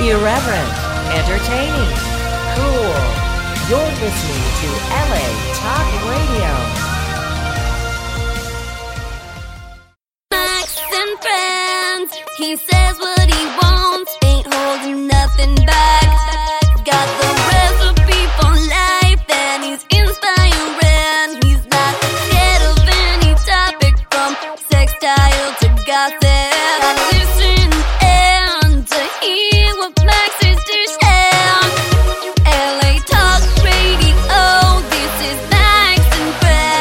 Irreverent, entertaining, cool. You're listening to LA Talk Radio. Max and friends, he says what he wants, ain't holding nothing back. Got the recipe for life, and he's inspiring. He's not scared of any topic, from sextile to gossip. Listen and to hear what Max is to share. LA Talk Radio, this is Max and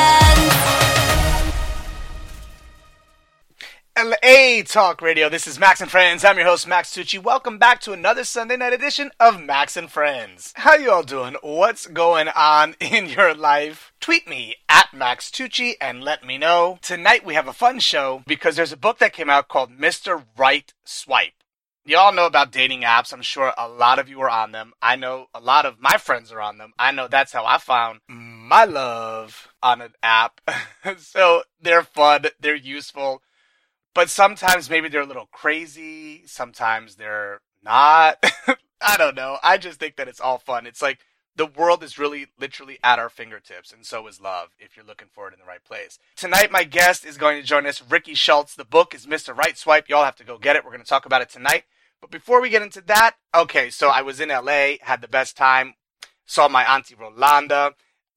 Friends. LA Talk Radio, this is Max and Friends. I'm your host, Max Tucci. Welcome back to another Sunday night edition of Max and Friends. How you all doing? What's going on in your life? Tweet me at Max Tucci and let me know. Tonight we have a fun show because there's a book that came out called Mr. Right Swipe. Y'all know about dating apps. I'm sure a lot of you are on them. I know a lot of my friends are on them. I know that's how I found my love on an app. So they're fun, they're useful. But sometimes maybe they're a little crazy. Sometimes they're not. I don't know. I just think that it's all fun. It's like the world is really literally at our fingertips, and so is love if you're looking for it in the right place. Tonight, my guest is going to join us, Ricky Schultz. The book is Mr. Right Swipe. Y'all have to go get it. We're going to talk about it tonight. But before we get into that, okay, so I was in LA, had the best time, saw my auntie Rolanda,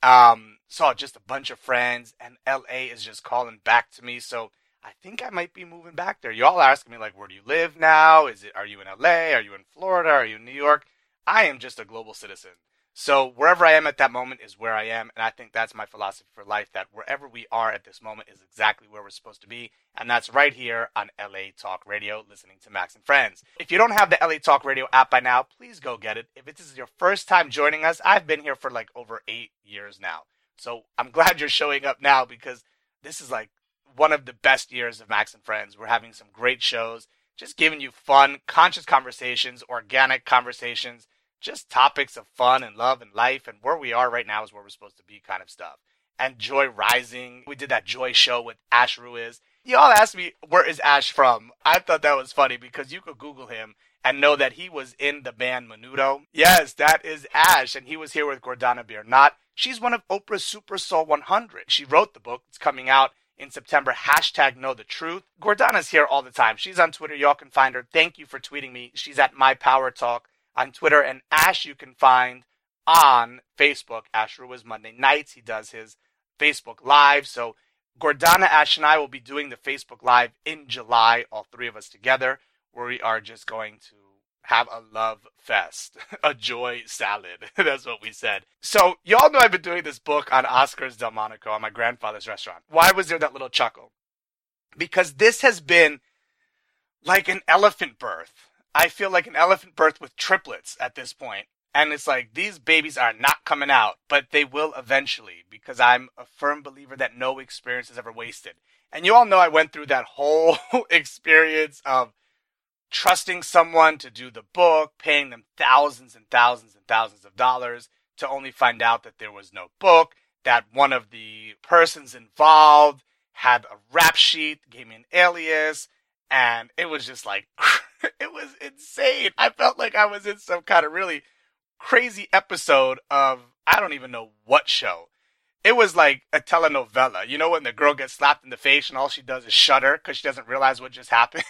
saw just a bunch of friends, and LA is just calling back to me, so I think I might be moving back there. Y'all are asking me, like, where do you live now? Are you in LA? Are you in Florida? Are you in New York? I am just a global citizen. So wherever I am at that moment is where I am. And I think that's my philosophy for life, that wherever we are at this moment is exactly where we're supposed to be. And that's right here on LA Talk Radio, listening to Max and Friends. If you don't have the LA Talk Radio app by now, please go get it. If this is your first time joining us, I've been here for like over 8 years now. So I'm glad you're showing up now, because this is like one of the best years of Max and Friends. We're having some great shows, just giving you fun, conscious conversations, organic conversations, just topics of fun and love and life, and where we are right now is where we're supposed to be kind of stuff. And Joy Rising, we did that Joy show with Ash Ruiz. Y'all asked me, where is Ash from? I thought that was funny because you could Google him and know that he was in the band Menudo. Yes, that is Ash, and he was here with Gordana Biernat. She's one of Oprah's Super Soul 100. She wrote the book. It's coming out in September, #KnowTheTruth. Gordana's here all the time. She's on Twitter. Y'all can find her. Thank you for tweeting me. She's at My Power Talk on Twitter. And Ash you can find on Facebook. Ash Ruiz Monday nights. He does his Facebook Live. So Gordana, Ash, and I will be doing the Facebook Live in July, all three of us together, where we are just going to have a love fest, a joy salad. That's what we said. So y'all know I've been doing this book on Oscar's Delmonico, on my grandfather's restaurant. Why was there that little chuckle? Because this has been like an elephant birth. I feel like an elephant birth with triplets at this point. And it's like, these babies are not coming out, but they will eventually, because I'm a firm believer that no experience is ever wasted. And you all know I went through that whole experience of trusting someone to do the book, paying them thousands and thousands and thousands of dollars, to only find out that there was no book, that one of the persons involved had a rap sheet, gave me an alias, and it was just like, it was insane. I felt like I was in some kind of really crazy episode of, I don't even know what show. It was like a telenovela. You know when the girl gets slapped in the face and all she does is shudder because she doesn't realize what just happened?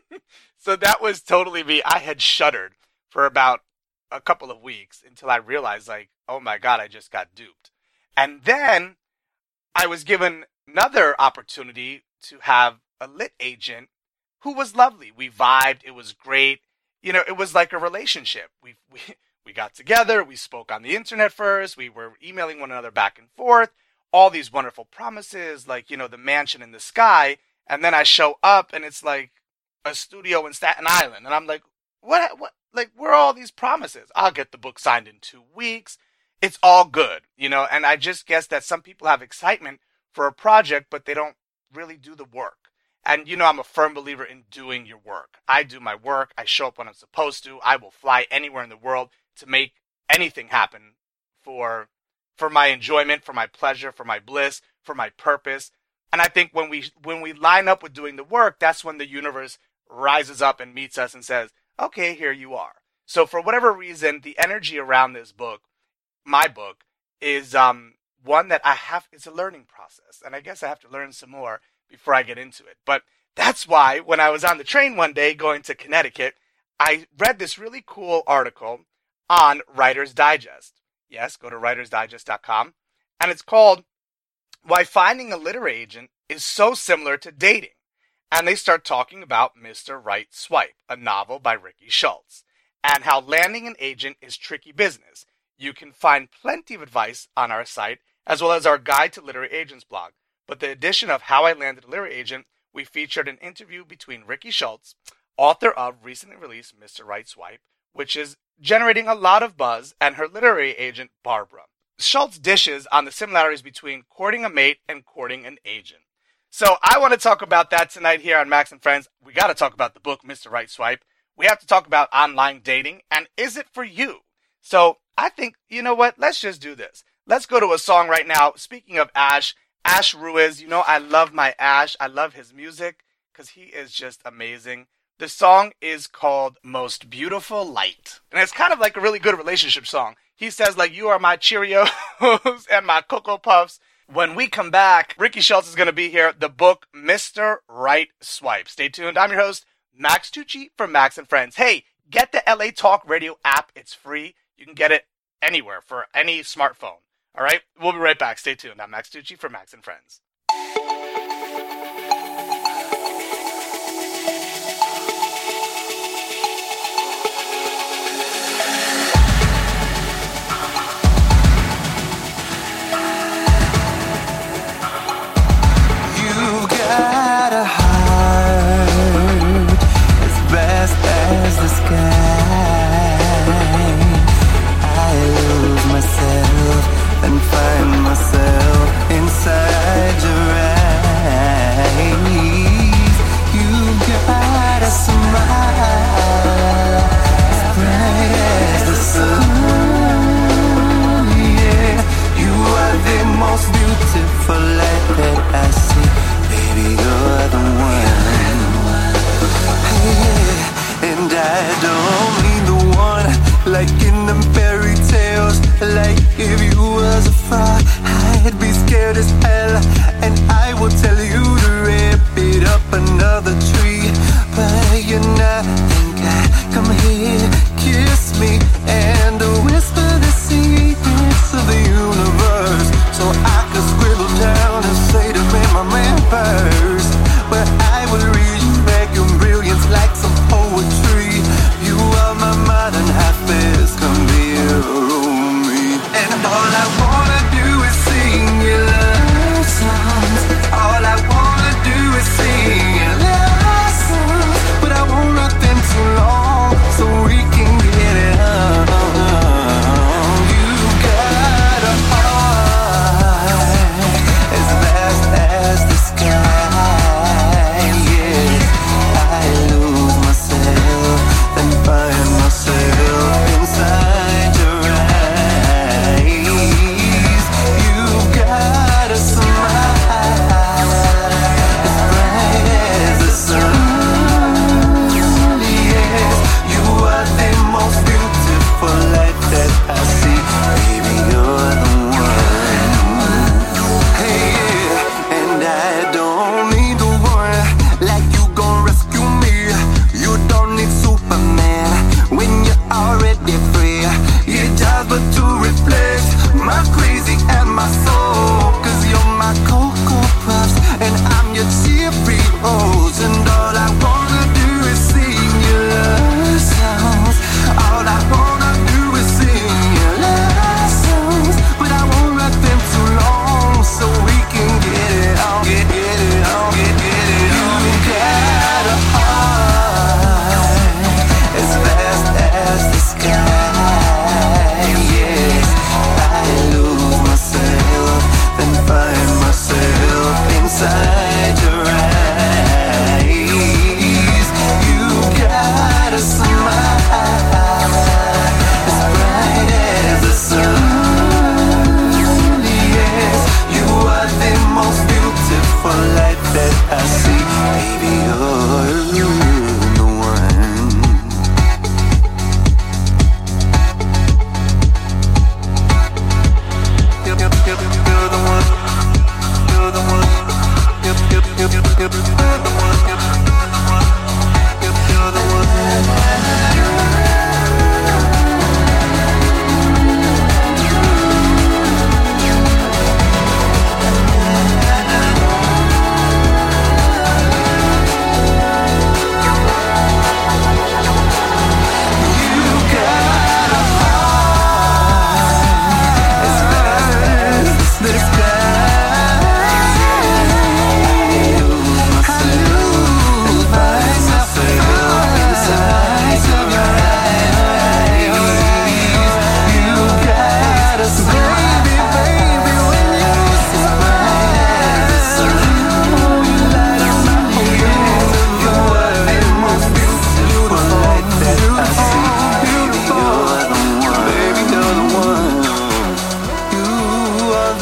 So that was totally me. I had shuddered for about a couple of weeks until I realized, like, oh my God, I just got duped. And then I was given another opportunity to have a lit agent who was lovely. We vibed. It was great. You know, it was like a relationship. We got together. We spoke on the internet first. We were emailing one another back and forth. All these wonderful promises, like, you know, the mansion in the sky. And then I show up and it's like a studio in Staten Island. And I'm like, what, like, where are all these promises? I'll get the book signed in 2 weeks. It's all good, you know, and I just guess that some people have excitement for a project, but they don't really do the work. And, you know, I'm a firm believer in doing your work. I do my work. I show up when I'm supposed to. I will fly anywhere in the world to make anything happen for my enjoyment, for my pleasure, for my bliss, for my purpose. And I think when we line up with doing the work, that's when the universe rises up and meets us and says, okay, here you are. So for whatever reason, the energy around this book, my book, is one that it's a learning process. And I guess I have to learn some more before I get into it. But that's why when I was on the train one day going to Connecticut, I read this really cool article on Writer's Digest. Yes, go to writersdigest.com. And it's called Why Finding a Literary Agent is So Similar to Dating. And they start talking about Mr. Right Swipe, a novel by Ricky Schultz, and how landing an agent is tricky business. You can find plenty of advice on our site, as well as our Guide to Literary Agents blog. But the edition of How I Landed a Literary Agent, we featured an interview between Ricky Schultz, author of recently released Mr. Right Swipe, which is generating a lot of buzz, and her literary agent, Barbara. Schultz dishes on the similarities between courting a mate and courting an agent. So I want to talk about that tonight here on Max and Friends. We got to talk about the book, Mr. Right Swipe. We have to talk about online dating, and is it for you? So I think, you know what? Let's just do this. Let's go to a song right now. Speaking of Ash Ruiz, you know I love my Ash. I love his music because he is just amazing. The song is called Most Beautiful Light. And it's kind of like a really good relationship song. He says, like, you are my Cheerios and my Cocoa Puffs. When we come back, Ricky Schultz is going to be here. The book, Mr. Right Swipe. Stay tuned. I'm your host, Max Tucci from Max and Friends. Hey, get the LA Talk Radio app. It's free. You can get it anywhere for any smartphone. All right? We'll be right back. Stay tuned. I'm Max Tucci from Max and Friends.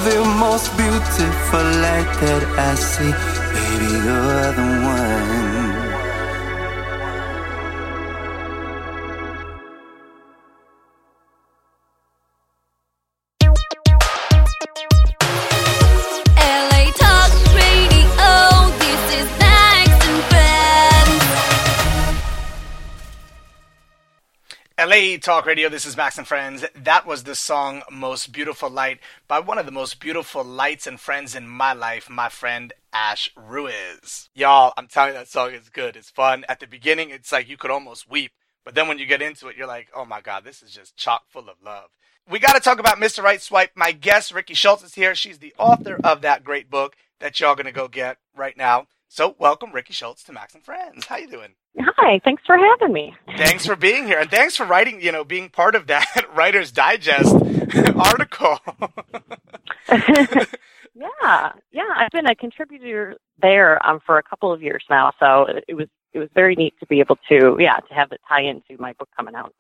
the most beautiful light that I see. Baby, you're the one. LA Talk Radio, this is Max and Friends. LA Talk Radio, this is Max and Friends. That was the song Most Beautiful Light by one of the most beautiful lights and friends in my life, my friend Ash Ruiz. Y'all, I'm telling you, that song is good. It's fun. At the beginning, it's like you could almost weep. But then when you get into it, you're like, oh my God, this is just chock full of love. We got to talk about Mr. Right Swipe. My guest, Ricky Schultz, is here. She's the author of that great book that y'all going to go get right now. So welcome, Ricky Schultz, to Max and Friends. How you doing? Hi, thanks for having me. Thanks for being here. And thanks for writing, being part of that Writer's Digest article. Yeah, I've been a contributor there for a couple of years now, so it was very neat to be able to have it tie into my book coming out.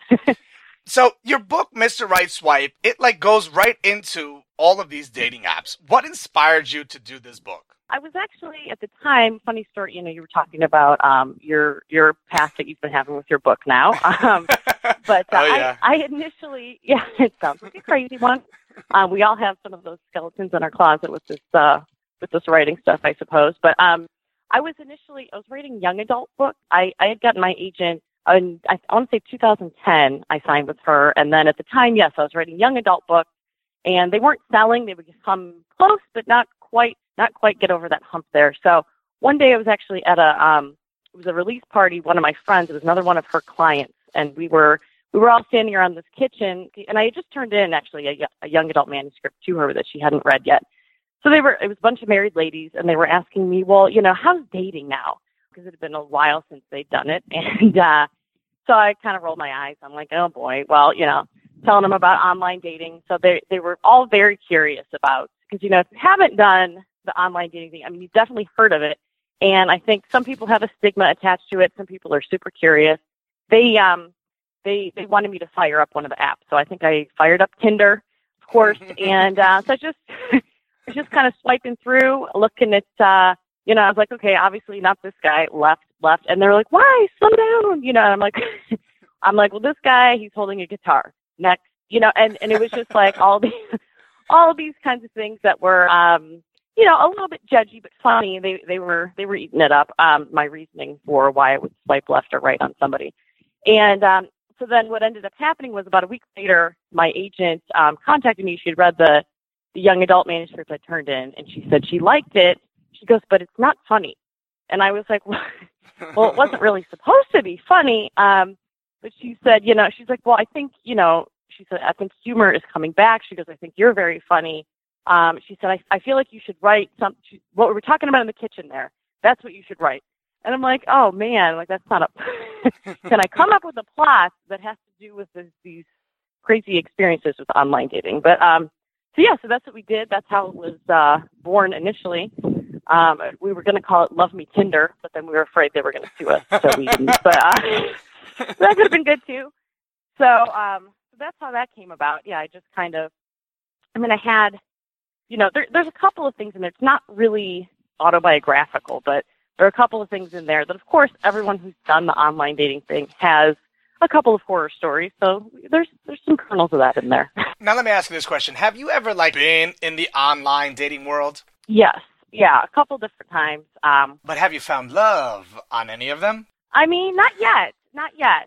So your book, Mr. Right Swipe, it goes right into all of these dating apps. What inspired you to do this book? I was actually, at the time, funny story, you were talking about your past that you've been having with your book now. But I initially, it sounds like a crazy one. We all have some of those skeletons in our closet with this writing stuff, I suppose. But I was writing young adult books. I had gotten my agent, I want to say 2010, I signed with her. And then at the time, yes, I was writing young adult books. And they weren't selling. They would just come close, but not quite get over that hump there. So one day I was actually at it was a release party. One of my friends, it was another one of her clients, and we were all standing around this kitchen, and I had just turned in actually a young adult manuscript to her that she hadn't read yet. So it was a bunch of married ladies, and they were asking me, well, how's dating now? Because it had been a while since they'd done it. And so I kind of rolled my eyes. I'm like, oh boy, well, telling them about online dating. So they were all very curious about, because, if you haven't done the online dating thing, I mean, you've definitely heard of it. And I think some people have a stigma attached to it. Some people are super curious. They wanted me to fire up one of the apps. So I think I fired up Tinder, of course. And so I was just kind of swiping through, looking at, I was like, okay, obviously not this guy, left. And they're like, why? Slow down. And I'm like, well, this guy, he's holding a guitar. Next, and it was just like all these kinds of things that were, a little bit judgy, but funny. They were eating it up. My reasoning for why I would swipe left or right on somebody. And, so then what ended up happening was about a week later, my agent, contacted me. She had read the young adult manuscript I turned in, and she said she liked it. She goes, but it's not funny. And I was like, well, it wasn't really supposed to be funny. But she said, she's like, well, I think, she said, I think humor is coming back. She goes, I think you're very funny. She said, I feel like you should write what we were talking about in the kitchen there. That's what you should write. And I'm like, oh man, that's not can I come up with a plot that has to do with these crazy experiences with online dating? But, so that's what we did. That's how it was, born initially. We were going to call it Love Me Tinder, but then we were afraid they were going to sue us. So we didn't, but, that could have been good too. So that's how that came about. Yeah, I just kind of, I had, there's a couple of things in there. It's not really autobiographical, but there are a couple of things in there that, of course, everyone who's done the online dating thing has a couple of horror stories. So there's some kernels of that in there. Now let me ask you this question. Have you ever been in the online dating world? Yes. Yeah, a couple different times. But have you found love on any of them? Not yet. Not yet.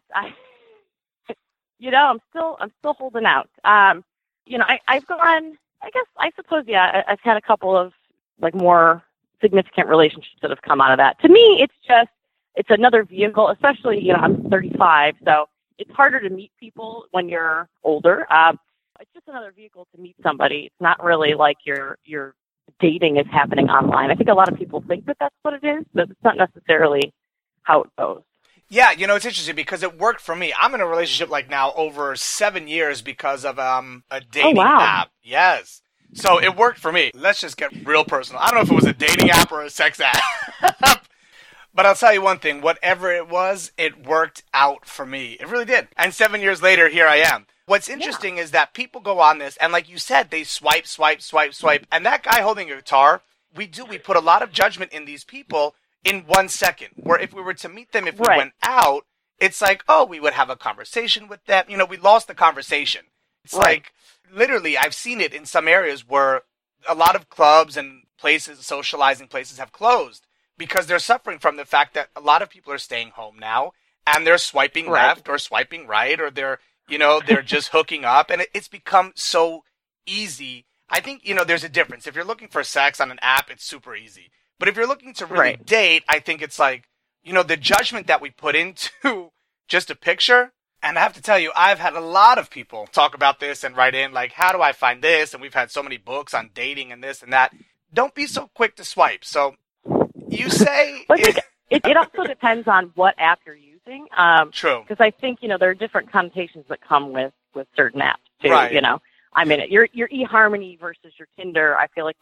I'm still holding out. I've gone, I suppose, I've had a couple of more significant relationships that have come out of that. To me, it's another vehicle, especially, I'm 35, so it's harder to meet people when you're older. It's just another vehicle to meet somebody. It's not really like your dating is happening online. I think a lot of people think that that's what it is, but it's not necessarily how it goes. Yeah, it's interesting because it worked for me. I'm in a relationship now over 7 years because of a dating app. Yes. So it worked for me. Let's just get real personal. I don't know if it was a dating app or a sex app. But I'll tell you one thing. Whatever it was, it worked out for me. It really did. And 7 years later, here I am. What's interesting is that people go on this, and like you said, they swipe, and that guy holding a guitar, we put a lot of judgment in these people in 1 second, where if we were to meet them, if we went out, it's like, oh, we would have a conversation with them. We lost the conversation. It's like, literally, I've seen it in some areas where a lot of clubs and places, socializing places have closed because they're suffering from the fact that a lot of people are staying home now and they're swiping left or swiping right, or they're just hooking up, and it's become so easy. I think, there's a difference. If you're looking for sex on an app, it's super easy. But if you're looking to really date, I think it's like, the judgment that we put into just a picture. And I have to tell you, I've had a lot of people talk about this and write in, like, how do I find this? And we've had so many books on dating and this and that. Don't be so quick to swipe. So you say... It also depends on what app you're using. True. Because I think, there are different connotations that come with certain apps, too, I mean, your eHarmony versus your Tinder, I feel like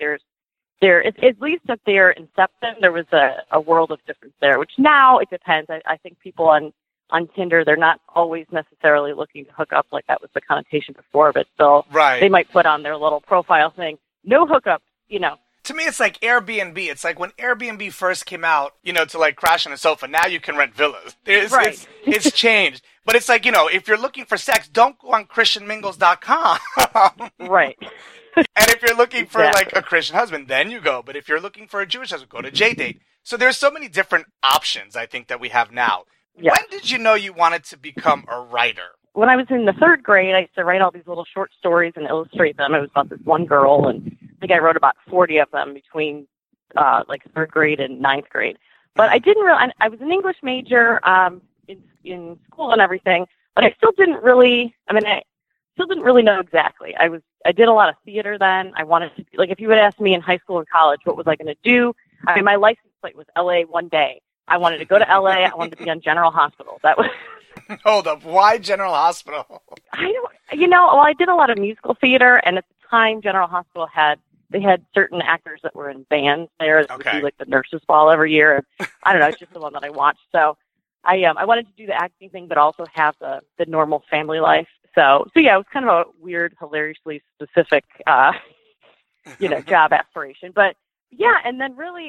at least at their inception, there was a world of difference there, which now it depends. I think people on Tinder, they're not always necessarily looking to hook up like that was the connotation before, but still, they might put on their little profile thing, no hookups, To me, it's like Airbnb. It's like when Airbnb first came out, to like crash on a sofa. Now you can rent villas. It's changed. But it's like, if you're looking for sex, don't go on ChristianMingles.com. Right. And if you're looking for like a Christian husband, then you go. But if you're looking for a Jewish husband, go to JDate. So there's so many different options, I think, that we have now. Yeah. When did you know you wanted to become a writer? When I was in the third grade, I used to write all these little short stories and illustrate them. It was about this one girl, and I think I wrote about 40 of them between like third grade and ninth grade. But I didn't really. I was an English major in school and everything, but I still didn't really. I still didn't really know exactly. I did a lot of theater then. I wanted to, like, if you would ask me in high school and college, what was I going to do? I mean, my license plate was LA one day. I wanted to go to LA. I wanted to be on General Hospital. That was. Hold up. Why General Hospital? I did a lot of musical theater, and at the time, General Hospital had certain actors that were in bands there. That would do like the Nurses Ball every year. I don't know. It's just the one that I watched. So I wanted to do the acting thing, but also have the normal family life. So yeah, it was kind of a weird, hilariously specific, job aspiration. But yeah, and then really,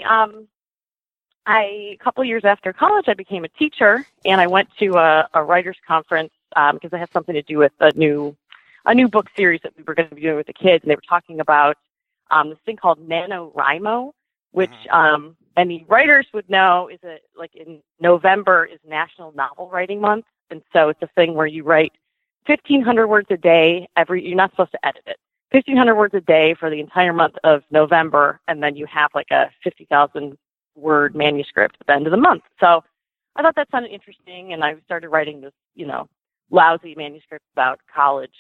a couple years after college, I became a teacher, and I went to a writers' conference because I had something to do with a new book series that we were going to be doing with the kids, and they were talking about this thing called NaNoWriMo, which and the writers would know is in November is National Novel Writing Month, and so it's a thing where you write 1,500 words a day. You're not supposed to edit it. 1,500 words a day for the entire month of November, and then you have like a 50,000 word manuscript at the end of the month. So I thought that sounded interesting, and I started writing this, lousy manuscript about college.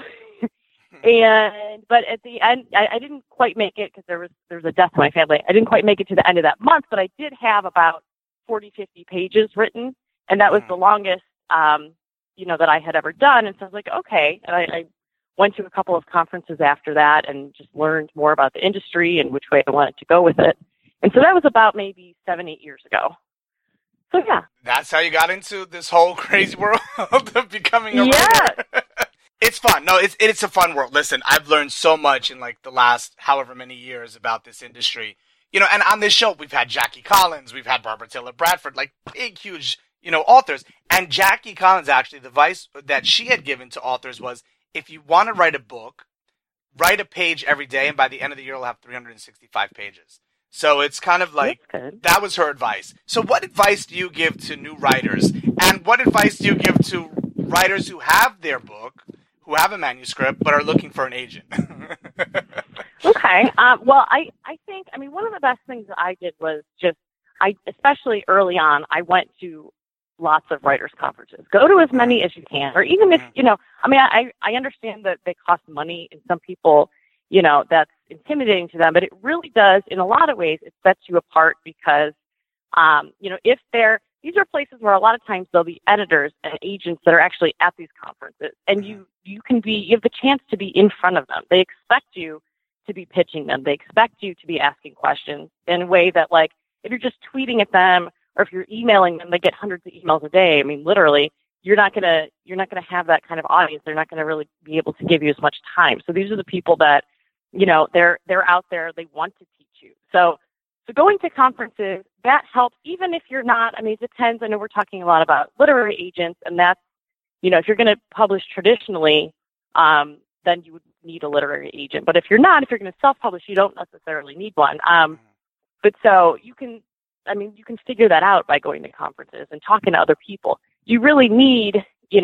But at the end, I didn't quite make it because there was a death in my family. I didn't quite make it to the end of that month, but I did have about 40, 50 pages written, and that was the longest, that I had ever done. And so I was like, okay. And I went to a couple of conferences after that and just learned more about the industry and which way I wanted to go with it. And so that was about maybe 7-8 years ago. So yeah. That's how you got into this whole crazy world of becoming a writer. It's fun. No, it's a fun world. Listen, I've learned so much in like the last however many years about this industry. And on this show, we've had Jackie Collins, we've had Barbara Taylor Bradford, like big, huge, authors. And Jackie Collins, actually, the advice that she had given to authors was, if you want to write a book, write a page every day, and by the end of the year, you'll have 365 pages. So it's kind of like, that was her advice. So what advice do you give to new writers? And what advice do you give to writers who have their book, who have a manuscript, but are looking for an agent? Okay. Well, I think, one of the best things that I did was especially early on, I went to lots of writers' conferences. Go to as many as you can, or even if, I understand that they cost money, and some people, that's intimidating to them, but it really does, in a lot of ways, it sets you apart because, if these are places where a lot of times there'll be editors and agents that are actually at these conferences, and you have the chance to be in front of them. They expect you to be pitching them. They expect you to be asking questions in a way that, like, if you're just tweeting at them or if you're emailing them, they get hundreds of emails a day. Literally, you're not gonna have that kind of audience. They're not gonna really be able to give you as much time. So these are the people that, they're out there. They want to teach you. So going to conferences, that helps, even if you're not. I mean, it depends. I know we're talking a lot about literary agents, and that's, if you're going to publish traditionally, then you would need a literary agent. But if you're going to self-publish, you don't necessarily need one. But so you can figure that out by going to conferences and talking to other people. You really need,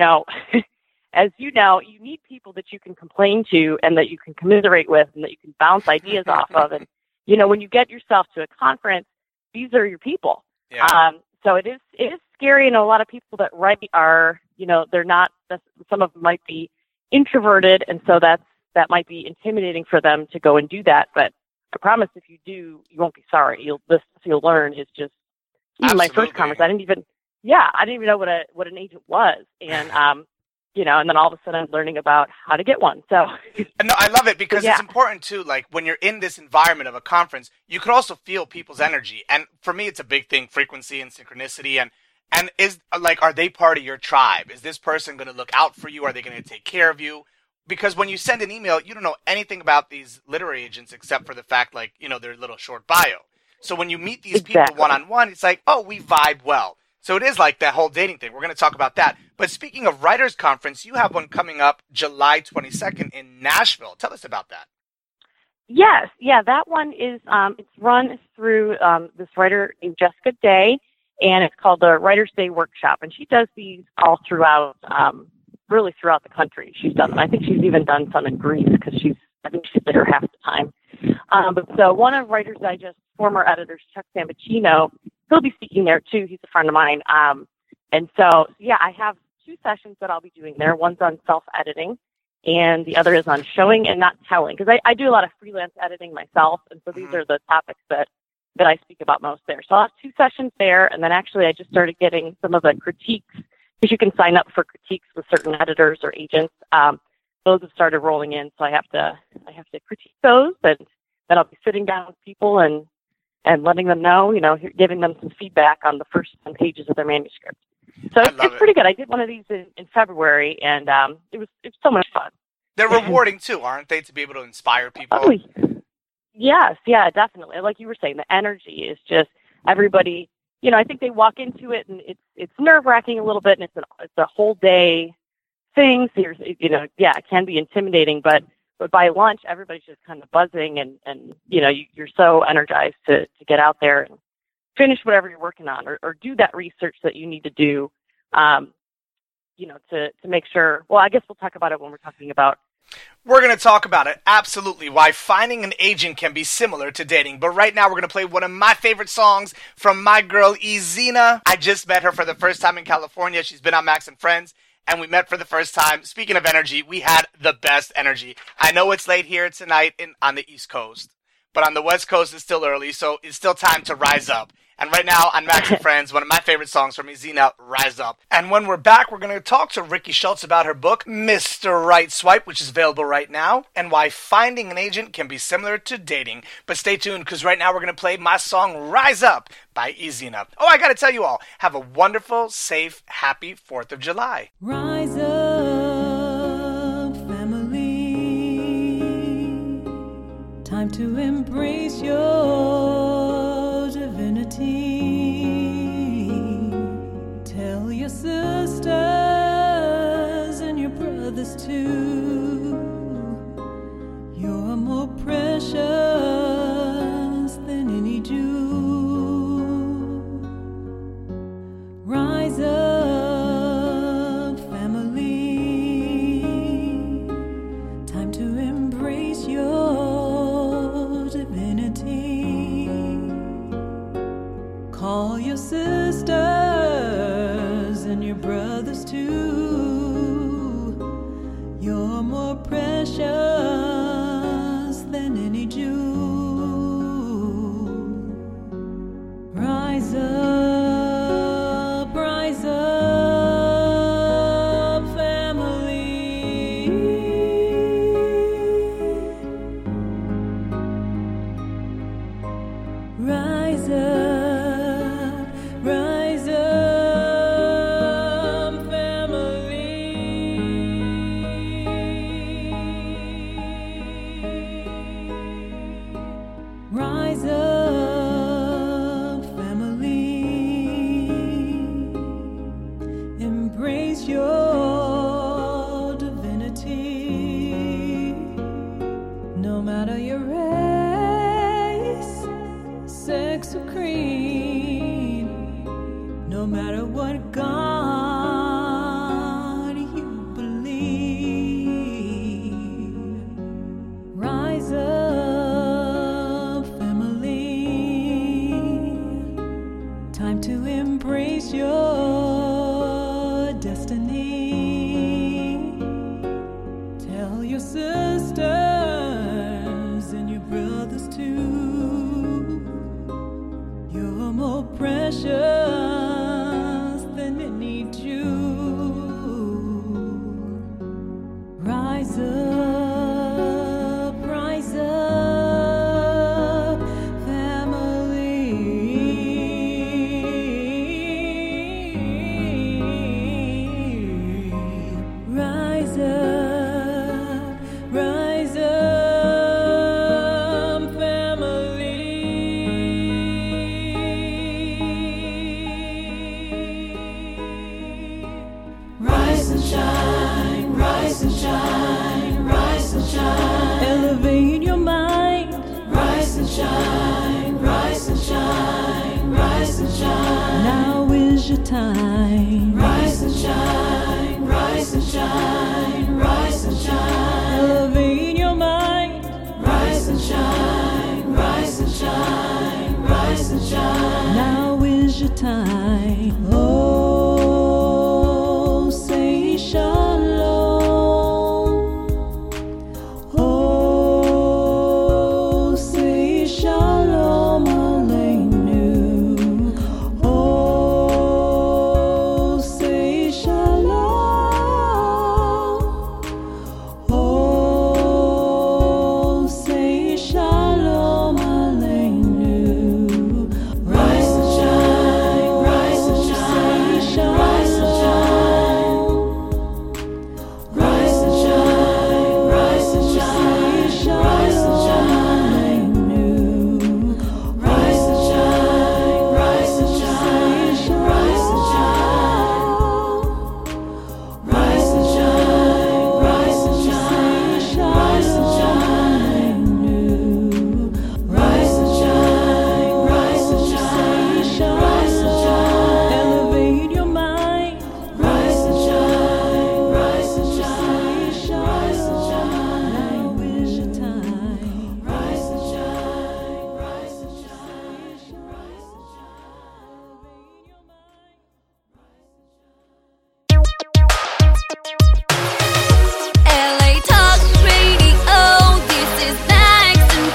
as you need people that you can complain to and that you can commiserate with and that you can bounce ideas off of. And, when you get yourself to a conference, these are your people. Yeah. So it is scary. And a lot of people that write are, they're not, some of them might be introverted. And so that might be intimidating for them to go and do that. But I promise if you do, you won't be sorry. You'll learn is just, even my first conference, I didn't even know what an agent was. And, and then all of a sudden I'm learning about how to get one. So no, I love it because it's important too. Like when you're in this environment of a conference, you can also feel people's energy. And for me, it's a big thing, frequency and synchronicity. And is are they part of your tribe? Is this person going to look out for you? Are they going to take care of you? Because when you send an email, you don't know anything about these literary agents except for the fact, their little short bio. So when you meet these people one-on-one, it's like, oh, we vibe well. So it is like that whole dating thing. We're going to talk about that. But speaking of Writers Conference, you have one coming up July 22nd in Nashville. Tell us about that. Yes. Yeah, that one is, it's run through this writer named Jessica Day, and it's called the Writers Day Workshop. And she does these all throughout, really throughout the country. She's done them. I think she's even done some in Greece because I think she's there half the time. But so one of Writers Digest former editors, Chuck Sambucino, he'll be speaking there too. He's a friend of mine. And so, I have 2 sessions that I'll be doing there. One's on self-editing, and the other is on showing and not telling. Because I do a lot of freelance editing myself, and so these are the topics that I speak about most there. So I'll have 2 sessions there, and then actually I just started getting some of the critiques, because you can sign up for critiques with certain editors or agents. Those have started rolling in, so I have to critique those, and then I'll be sitting down with people and letting them know, giving them some feedback on the first 10 pages of their manuscript. So it's pretty good. I did one of these in February, and it was so much fun. They're rewarding too, aren't they, to be able to inspire people? Oh, yes, yeah, definitely. Like you were saying, the energy is just everybody. I think they walk into it, and it's nerve-wracking a little bit, and it's a whole day thing. So it can be intimidating, but by lunch, everybody's just kind of buzzing, and you're so energized to get out there and finish whatever you're working on, or do that research that you need to do, to make sure. Well, I guess we'll talk about it when we're talking about. We're going to talk about it, absolutely, why finding an agent can be similar to dating. But right now, we're going to play one of my favorite songs from my girl, Ezina. I just met her for the first time in California. She's been on Max and Friends, and we met for the first time. Speaking of energy, we had the best energy. I know it's late here tonight on the East Coast, but on the West Coast, it's still early, so it's still time to rise up. And right now on Max and Friends, one of my favorite songs from Ezina, Rise Up. And when we're back, we're going to talk to Ricky Schultz about her book, Mr. Right Swipe, which is available right now, and why finding an agent can be similar to dating. But stay tuned, because right now we're going to play my song, Rise Up, by Ezina. Oh, I got to tell you all, have a wonderful, safe, happy 4th of July. Rise up, family. Time to embrace your divinity. Tell your sisters and your brothers too, you're more precious than any dew. Rise up, family. Time to embrace your divinity. Call your sisters and your brothers too. You're more precious than any Jew. Rise up, family. Rise up. Rise up, family. bags of cream, no matter what God you believe. Rise up, family. Time to embrace your destiny. Tell your sisters and your brothers too, you're more precious than any Jew. Rise up, family. Rise up, family. Rise and shine, rise and shine, rise and shine. Elevate your mind. Rise and shine, rise and shine, rise and shine. Now is your time. Rise and shine, rise and shine, rise and shine. Elevate your mind. Rise and shine, rise and shine, rise and shine. Now is your time. Oh, say shalom. Oh, say shalom aleinu. Oh, say shalom. Oh, say shalom aleinu. Rise and shine, rise and shine, rise and shine. Rise and shine, rise and shine, rise and shine. Rise and shine, rise and shine, rise and shine. Rise and shine, rise and shine, rise and shine. Rise and shine, rise and shine, rise and shine. Elevate your mind. Rise and shine, rise and shine, rise and shine. Now is your time. Rise and shine, rise and shine, rise and shine. Elevate your mind. LA Talk Radio, this is Max and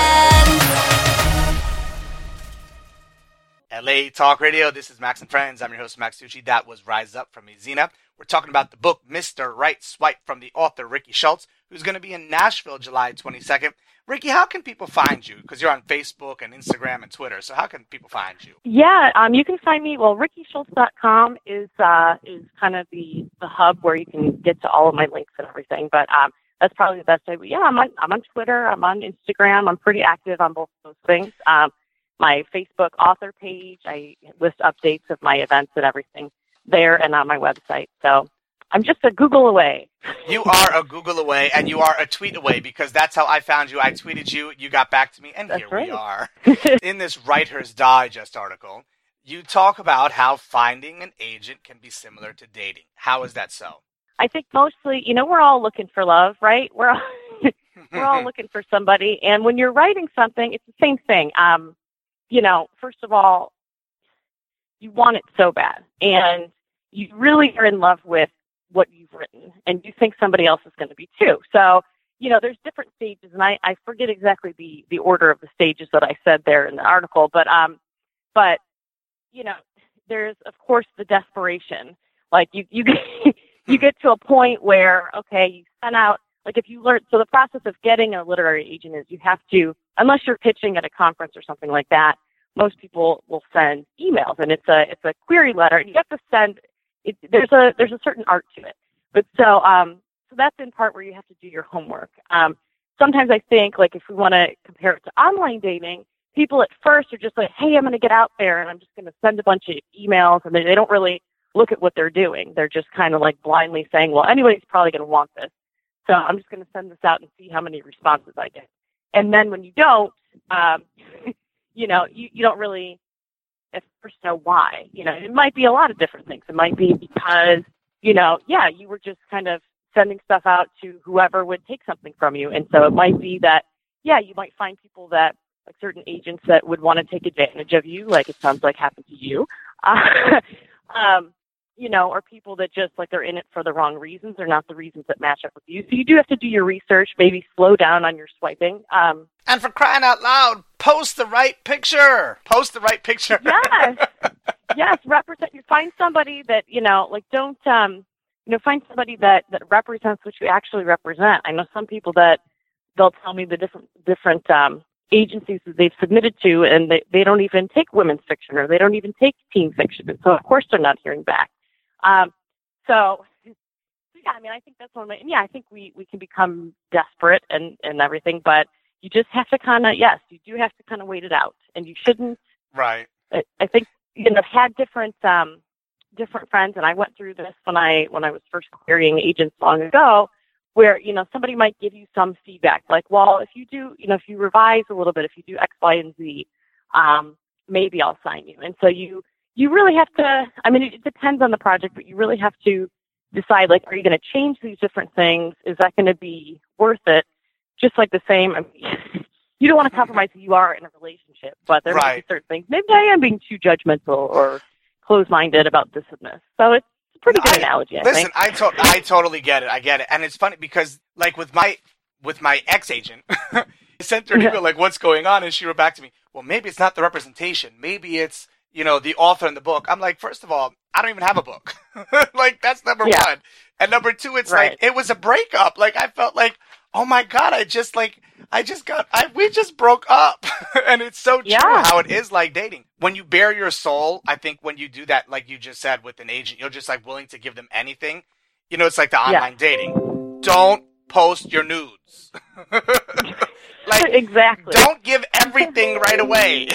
Friends. LA Talk Radio, this is Max and Friends. I'm your host, Max Tucci. That was Rise Up from Izina. We're talking about the book, Mr. Right Swipe, from the author, Ricky Schultz, who's going to be in Nashville July 22nd. Ricky, how can people find you? Because you're on Facebook and Instagram and Twitter, so how can people find you? Yeah, you can find me. Well, RickySchultz.com is kind of the hub where you can get to all of my links and everything. But that's probably the best way. But yeah, I'm on Twitter. I'm on Instagram. I'm pretty active on both of those things. My Facebook author page, I list updates of my events and everything there, and on my website. So I'm just a Google away. You are a Google away, and you are a tweet away, because that's how I found you. I tweeted you, you got back to me, and That's here right. we are. In this Writer's Digest article, you talk about how finding an agent can be similar to dating. How is that so? I think mostly, we're all looking for love, right? We're all looking for somebody. And when you're writing something, it's the same thing. First of all, you want it so bad, and you really are in love with what you've written, and you think somebody else is going to be too. So, there's different stages, and I forget exactly the order of the stages that I said there in the article, but there's of course the desperation. Like you you get to a point where, okay, you send out, like if you learn, so the process of getting a literary agent is you have to, unless you're pitching at a conference or something like that, most people will send emails, and it's a query letter, and you have to send it. There's a certain art to it, but so that's in part where you have to do your homework. Sometimes I think, like, if we want to compare it to online dating, people at first are just like, hey, I'm going to get out there and I'm just going to send a bunch of emails, and they don't really look at what they're doing. They're just kind of like blindly saying, well, anybody's probably going to want this, so I'm just going to send this out and see how many responses I get. And then when you don't, you don't really at first know why. It might be a lot of different things. It might be because, you were just kind of sending stuff out to whoever would take something from you. And so it might be that, you might find people that, like certain agents that would want to take advantage of you, like it sounds like happened to you, or people that just like they're in it for the wrong reasons or not the reasons that match up with you. So you do have to do your research, maybe slow down on your swiping. And for crying out loud, post the right picture. Post the right picture. Yes, represent. You find somebody that, don't, find somebody that represents what you actually represent. I know some people that they'll tell me the different agencies that they've submitted to, and they don't even take women's fiction, or they don't even take teen fiction. And so, of course, they're not hearing back. I think that's one way. And I think we can become desperate and everything, but you just have to you do have to kind of wait it out, and you shouldn't. Right. I think, I've had different friends, and I went through this when I was first querying agents long ago, where, somebody might give you some feedback, like, well, if you do, if you revise a little bit, if you do X, Y, and Z, maybe I'll sign you. And so you really have to, it depends on the project, but you really have to decide, like, are you going to change these different things? Is that going to be worth it? Just like the same, you don't want to compromise who you are in a relationship, but there might be certain things. Maybe I am being too judgmental or closed-minded about this and this. So it's a pretty good analogy, I think. Listen, I totally get it. I get it. And it's funny because, like, with my ex-agent, I sent her an email, like, what's going on? And she wrote back to me, well, maybe it's not the representation. Maybe it's, the author in the book. I'm like, first of all, I don't even have a book. Like, that's number one. And number two, it's like, it was a breakup. Like, I felt like, oh my God, we just broke up. And it's so true how it is like dating. When you bare your soul, I think when you do that, like you just said with an agent, you're just like willing to give them anything. It's like the online dating. Don't post your nudes. Like, exactly. Don't give everything right away.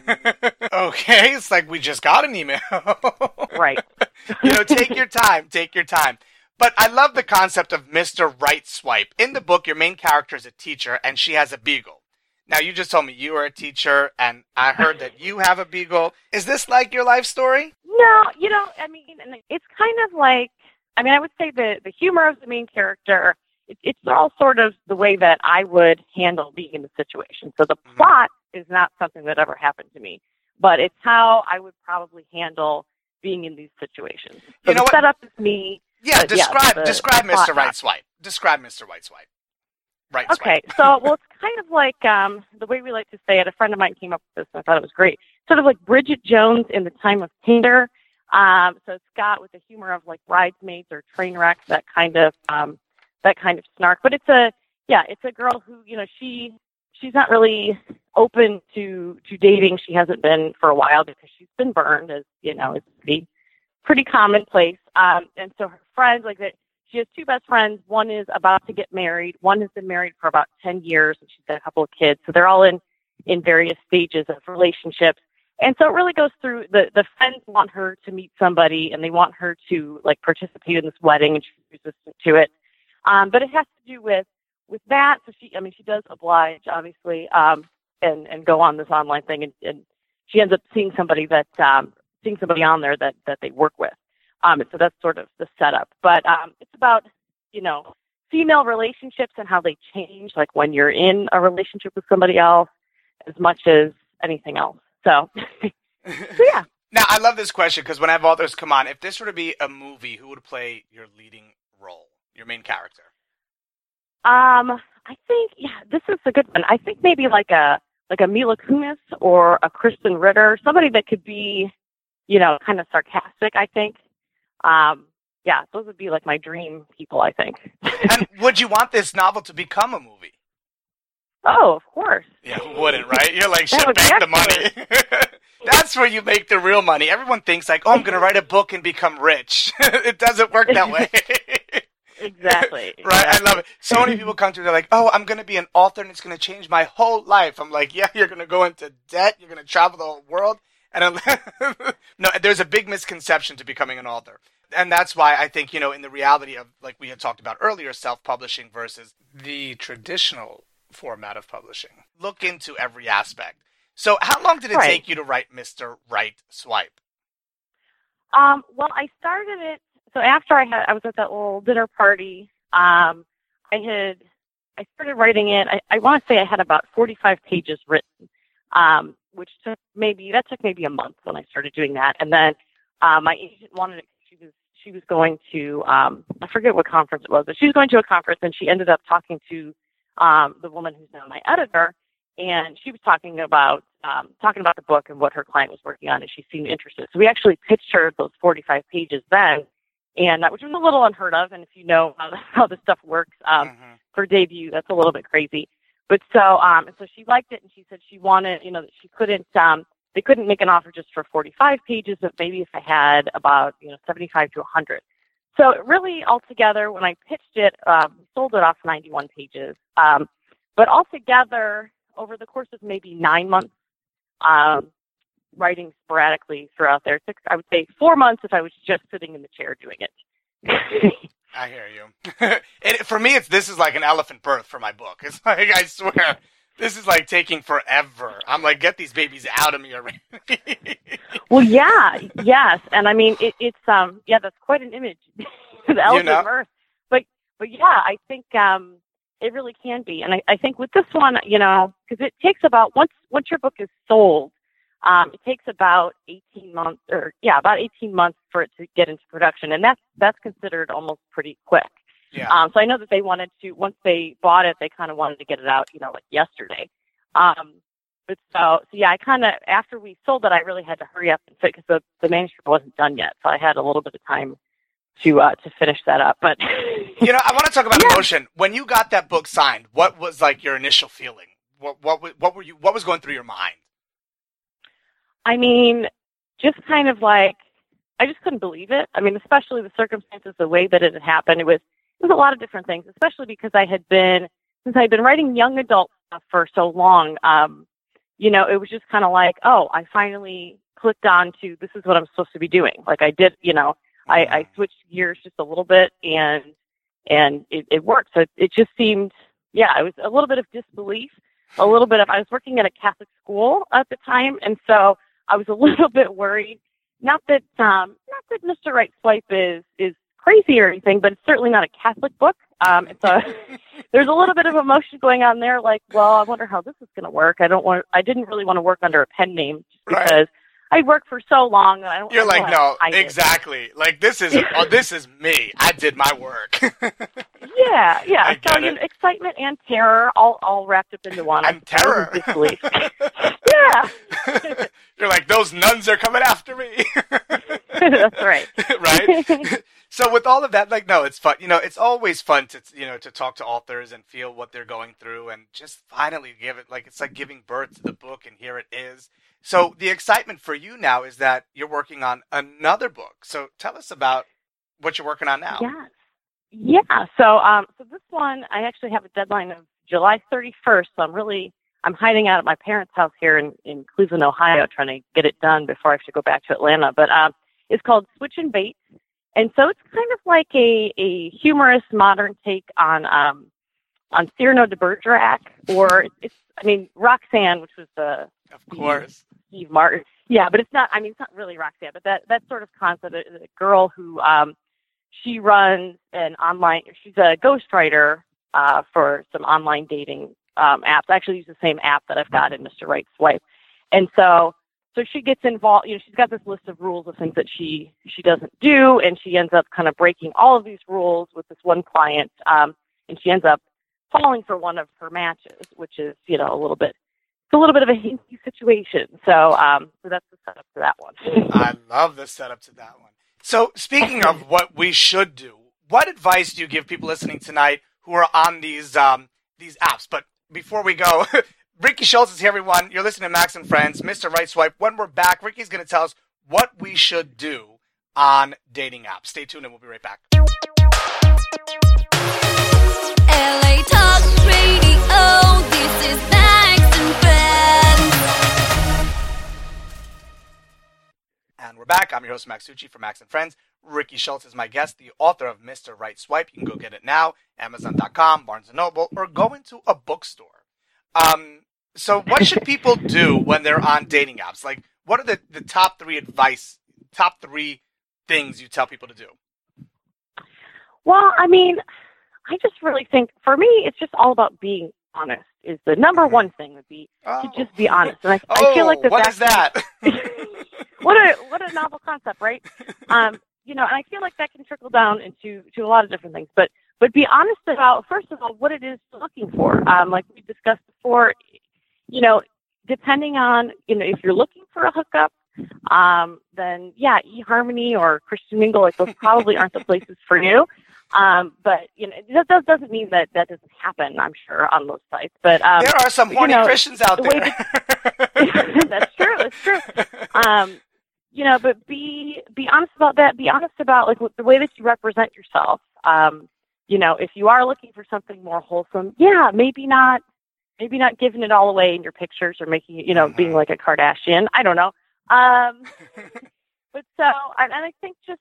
Okay, it's like we just got an email. Right. Take your time. Take your time. But I love the concept of Mr. Right Swipe. In the book, your main character is a teacher, and she has a beagle. Now, you just told me you are a teacher, and I heard that you have a beagle. Is this like your life story? No, it's kind of like, I would say the humor of the main character, it's all sort of the way that I would handle being in the situation. So the plot is not something that ever happened to me, but it's how I would probably handle being in these situations. So the setup is me. Yeah, describe Mr. Right Swipe. Describe Mr. Right Swipe. Right Swipe. Okay, so, it's kind of like the way we like to say it. A friend of mine came up with this, and I thought it was great. Sort of like Bridget Jones in the time of Tinder. So it's got with the humor of like Bridesmaids or Trainwreck, that kind of snark. But it's a girl who, she's not really open to dating. She hasn't been for a while because she's been burned, as it's pretty commonplace. And so her friends, like that, she has two best friends. One is about to get married. One has been married for about 10 years, and she's got a couple of kids. So they're all in various stages of relationships. And so it really goes through, the friends want her to meet somebody, and they want her to, like, participate in this wedding, and she's resistant to it. But it has to do with that. So she does oblige, obviously, and go on this online thing, and she ends up seeing somebody on there that they work with. And so that's sort of the setup. But it's about, female relationships and how they change, like when you're in a relationship with somebody else, as much as anything else. So yeah. Now, I love this question because when I have authors come on, if this were to be a movie, who would play your leading role, your main character? I think, this is a good one. I think maybe like a Mila Kunis or a Kristen Ritter, somebody that could be, kind of sarcastic, I think. Those would be like my dream people, I think. And would you want this novel to become a movie? Oh, of course. Yeah, who wouldn't, right? You're like, shit, bank the money. That's where you make the real money. Everyone thinks like, I'm going to write a book and become rich. It doesn't work that way. Exactly. Right, I love it. So many people come to me, they're like, I'm going to be an author and it's going to change my whole life. I'm like, yeah, you're going to go into debt. You're going to travel the whole world. And no, there's a big misconception to becoming an author. And that's why I think, in the reality of, like we had talked about earlier, self-publishing versus the traditional format of publishing. Look into every aspect. So how long did it take you to write Mr. Right Swipe? Well, I started it, so after I was at that little dinner party, I started writing it. I want to say I had about 45 pages written, which took maybe a month when I started doing that. And then my agent wanted it. She was going to, I forget what conference it was, but she was going to a conference, and she ended up talking to the woman who's now my editor, and she was talking about the book and what her client was working on, and she seemed interested. So we actually pitched her those 45 pages then, and which was a little unheard of. And if you know how this stuff works, for debut, that's a little bit crazy. But so she liked it, and she said she wanted, that she couldn't, they couldn't make an offer just for 45 pages, but maybe if I had about, 75 to 100. So really, altogether, when I pitched it, we sold it off 91 pages. But altogether, over the course of maybe 9 months, writing sporadically throughout there, I would say 4 months if I was just sitting in the chair doing it. I hear you. For me, this is like an elephant birth for my book. It's like, I swear, this is like taking forever. I'm like, get these babies out of me already. Well, yes. And I mean, it's that's quite an image, the elephant birth. But yeah, I think it really can be. And I think with this one, because it takes about, once your book is sold, it takes about 18 months for it to get into production. And that's considered almost pretty quick. Yeah. So I know that they wanted to, once they bought it, they kind of wanted to get it out, like yesterday. But so yeah, I kind of, after we sold it, I really had to hurry up and fit because the manuscript wasn't done yet. So I had a little bit of time to finish that up. But I want to talk about emotion. When you got that book signed, what was like your initial feeling? What was going through your mind? I mean, just kind of like, I just couldn't believe it. I mean, especially the circumstances, the way that it had happened. It was a lot of different things, especially because since I'd been writing young adult stuff for so long, it was just kind of like, oh, I finally clicked on to, this is what I'm supposed to be doing. Like I did, I switched gears just a little bit and it worked. So it just seemed, it was a little bit of disbelief, I was working at a Catholic school at the time. And so I was a little bit worried. Not that Mr. Right Swipe is crazy or anything, but it's certainly not a Catholic book. And so there's a little bit of emotion going on there. Like, well, I wonder how this is going to work. I didn't really want to work under a pen name just because I worked for so long. You're like, no, exactly. Like this is me. I did my work. Yeah. So excitement and terror all wrapped up into one. And terror. Yeah. You're like, those nuns are coming after me. That's right. Right? So with all of that, like, no, it's fun. It's always fun to talk to authors and feel what they're going through and just finally give it, like, it's like giving birth to the book, and here it is. So the excitement for you now is that you're working on another book. So tell us about what you're working on now. Yes. Yeah. So this one, I actually have a deadline of July 31st. So I'm hiding out at my parents' house here in Cleveland, Ohio, trying to get it done before I have to go back to Atlanta. But it's called Switch and Bait. And so it's kind of like a humorous modern take on Cyrano de Bergerac, or Roxanne, which was of course, Steve Martin. Yeah, but it's not really Roxanne, but that sort of concept. A girl who she runs she's a ghostwriter for some online dating apps. I actually use the same app that I've got in Mr. Right Swipe. And so she gets involved, she's got this list of rules of things that she doesn't do, and she ends up kind of breaking all of these rules with this one client, and she ends up falling for one of her matches, which is, a little bit of a hinky situation. So that's the setup to that one. I love the setup to that one. So speaking of what we should do, what advice do you give people listening tonight who are on these apps? But before we go, Ricky Schultz is here, everyone. You're listening to Max and Friends, Mr. Right Swipe. When we're back, Ricky's going to tell us what we should do on dating apps. Stay tuned and we'll be right back. LA Talk Radio, this is Max and Friends. And we're back. I'm your host, Max Tucci from Max and Friends. Ricky Schultz is my guest, the author of Mr. Right Swipe. You can go get it now, Amazon.com, Barnes & Noble, or go into a bookstore. So what should people do when they're on dating apps? Like, what are the top three things you tell people to do? Well, I mean, I just really think, for me, it's just all about being honest. Is the number one thing would be to just be honest. And I feel like what is that? what a novel concept, right? And I feel like that can trickle down into a lot of different things. But be honest about, first of all, what it is you're looking for. Like we discussed before, depending on, if you're looking for a hookup, then yeah, eHarmony or Christian Mingle, like those probably aren't the places for you. But that doesn't mean that doesn't happen, I'm sure, on those sites. But there are some horny Christians out there. That's true. But be honest about that. Be honest about like the way that you represent yourself. If you are looking for something more wholesome, yeah, maybe not giving it all away in your pictures or making it, being like a Kardashian. I don't know. But so, and I think just,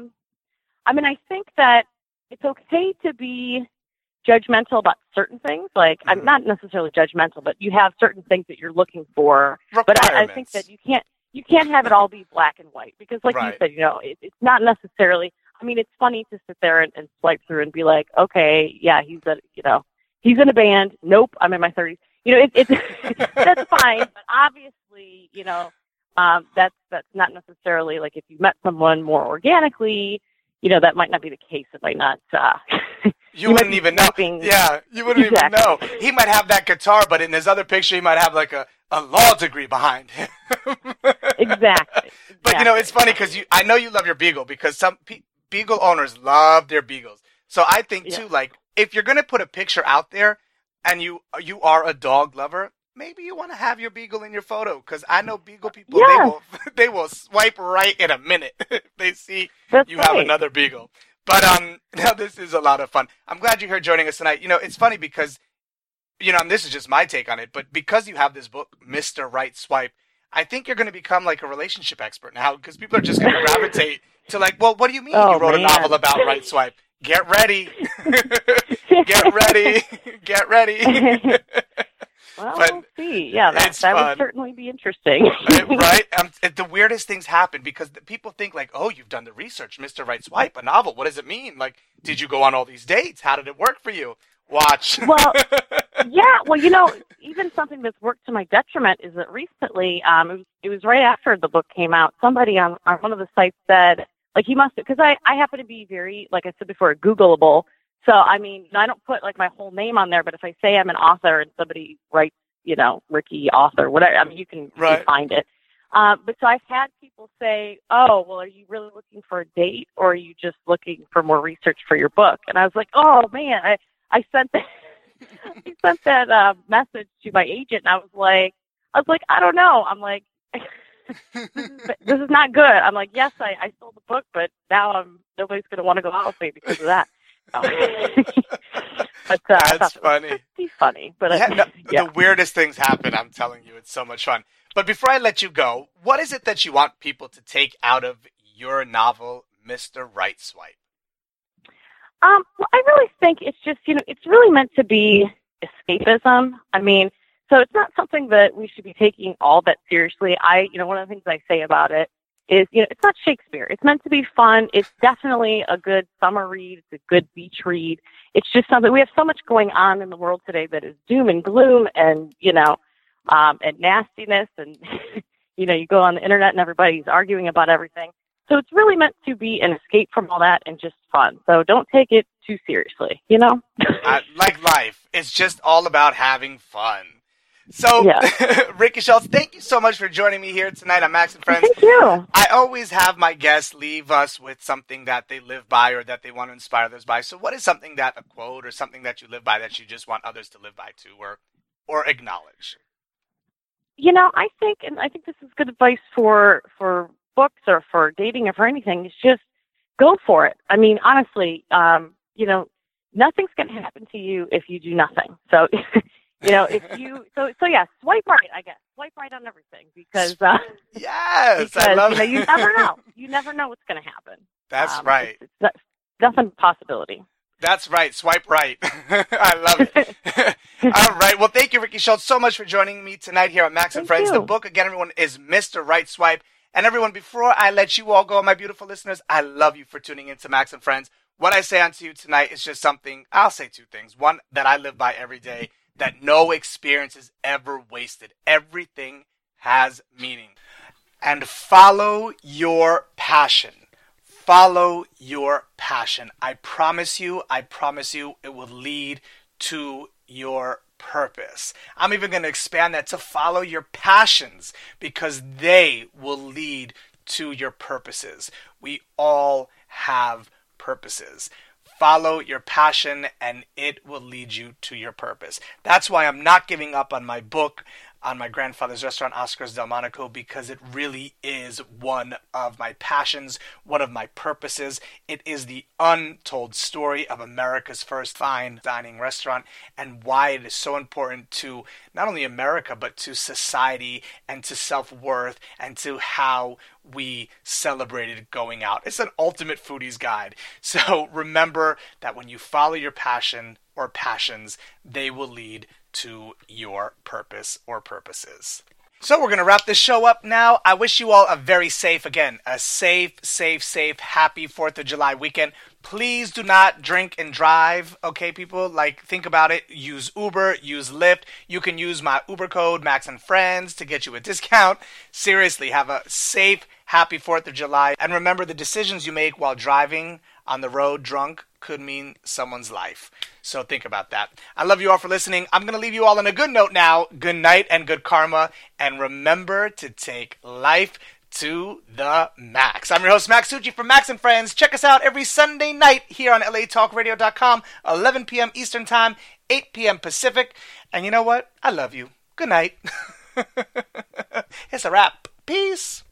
I think that it's okay to be judgmental about certain things. Like, I'm not necessarily judgmental, but you have certain things that you're looking for. But I think that you can't have it all be black and white because, like you said, it's not necessarily. I mean, it's funny to sit there and swipe through and be like, okay, yeah, he's in a band. Nope, I'm in my 30s. It's that's fine, but obviously, that's not necessarily like if you met someone more organically. That might not be the case. It might not. You wouldn't even know. Yeah, you wouldn't even know. He might have that guitar, but in his other picture, he might have like a law degree behind him. Exactly. But it's funny because I know you love your beagle because some beagle owners love their beagles. So I think too, like if you're gonna put a picture out there, and you are a dog lover, maybe you want to have your beagle in your photo because I know beagle people they will swipe right in a minute if they see have another beagle. But now this is a lot of fun. I'm glad you're here joining us tonight. It's funny because and this is just my take on it, but because you have this book, Mr. Right Swipe, I think you're going to become like a relationship expert now because people are just going to gravitate to like, well, what do you mean you wrote a novel about right swipe? Get ready. Get ready. Get ready. Well, we'll see. Yeah, that would certainly be interesting. Right? The weirdest things happen because people think like, oh, you've done the research, Mr. Right Swipe, a novel. What does it mean? Like, did you go on all these dates? How did it work for you? Watch. Well, yeah. Well, even something that's worked to my detriment is that recently, it was right after the book came out, somebody on one of the sites said, like he must have, because I happen to be very, like I said before, Googleable. So, I mean, I don't put like my whole name on there, but if I say I'm an author and somebody writes, Ricky author, whatever, I mean, you can find it. But so I've had people say, oh, well, are you really looking for a date or are you just looking for more research for your book? And I was like, oh man, I sent that message to my agent and I was like, I don't know. I'm like, this is not good. I'm like, yes, I sold the book, but now nobody's going to want to go out with me because of that. But that's funny. It's funny, but the weirdest things happen. I'm telling you, it's so much fun. But before I let you go, what is it that you want people to take out of your novel, Mr. Right Swipe? Well, I really think it's just it's really meant to be escapism. I mean, so it's not something that we should be taking all that seriously. One of the things I say about it is, it's not Shakespeare. It's meant to be fun. It's definitely a good summer read. It's a good beach read. It's just something, we have so much going on in the world today that is doom and gloom and, and nastiness. And, you go on the internet and everybody's arguing about everything. So it's really meant to be an escape from all that and just fun. So don't take it too seriously, Like life. It's just all about having fun. So, Ricky Schultz, thank you so much for joining me here tonight on Max and Friends. Thank you. I always have my guests leave us with something that they live by or that they want to inspire others by. So what is something that, a quote or something that you live by that you just want others to live by too or acknowledge? I think this is good advice for books or for dating or for anything. It's just go for it. I mean, honestly, nothing's going to happen to you if you do nothing. So... if you swipe right, I guess. Swipe right on everything because yes, I love it. You never know. You never know what's going to happen. That's right. It's definitely a possibility. That's right. Swipe right. I love it. All right. Well, thank you, Ricky Schultz, so much for joining me tonight here on Max and Friends. The book, again, everyone, is Mr. Right Swipe. And everyone, before I let you all go, my beautiful listeners, I love you for tuning into Max and Friends. What I say unto you tonight is just something, I'll say two things. One, that I live by every day, that no experience is ever wasted. Everything has meaning. And follow your passion. Follow your passion. I promise you, it will lead to your purpose. I'm even going to expand that to follow your passions, because they will lead to your purposes. We all have purposes. Follow your passion and it will lead you to your purpose. That's why I'm not giving up on my book, on my grandfather's restaurant, Oscar's Delmonico, because it really is one of my passions, one of my purposes. It is the untold story of America's first fine dining restaurant, and why it is so important to not only America, but to society and to self-worth and to how we celebrated going out. It's an ultimate foodie's guide. So remember that when you follow your passion or passions, they will lead to your purpose or purposes. So we're going to wrap this show up now. I wish you all a very safe, again, a safe, happy 4th of July weekend. Please do not drink and drive, okay, people? Like, think about it. Use Uber, use Lyft. You can use my Uber code, Max and Friends, to get you a discount. Seriously, have a safe, happy 4th of July. And remember, the decisions you make while driving on the road drunk could mean someone's life. So think about that. I love you all for listening. I'm going to leave you all on a good note now. Good night and good karma. And remember to take life to the max. I'm your host, Max Tucci from Max and Friends. Check us out every Sunday night here on LATalkRadio.com, 11 p.m. Eastern Time, 8 p.m. Pacific. And you know what? I love you. Good night. It's a wrap. Peace.